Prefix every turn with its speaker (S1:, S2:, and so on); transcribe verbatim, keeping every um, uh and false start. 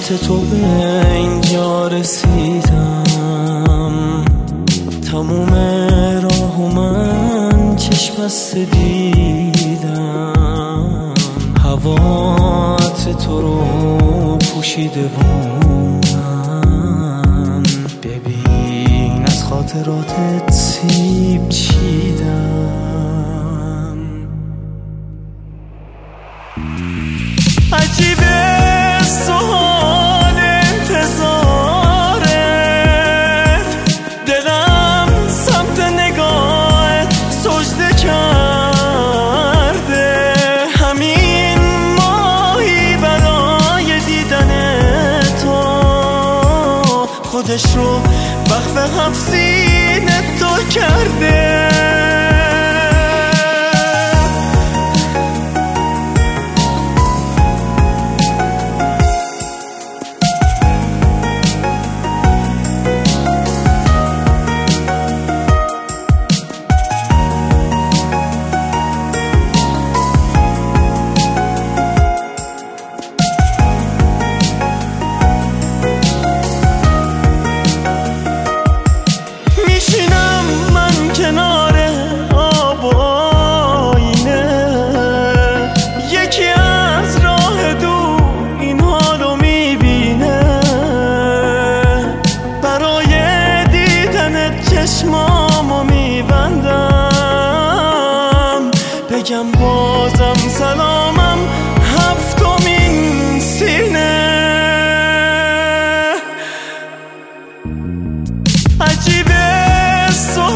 S1: خاطر تو به اینجا رسیدم، تموم راهو من چشم بسته دیدم، هوات تو رو پوشیده و من ببین از خاطراتت سیب چیدم. عجیبه سوال انتظارت، دلم سمت نگاهت سجده کرده، همین ماهی برای دیدن تو خودش رو وقف هفت سینه تو کرده. چشمامو میبندم بگم بازم سلامم هفتمین سینه. عجیبه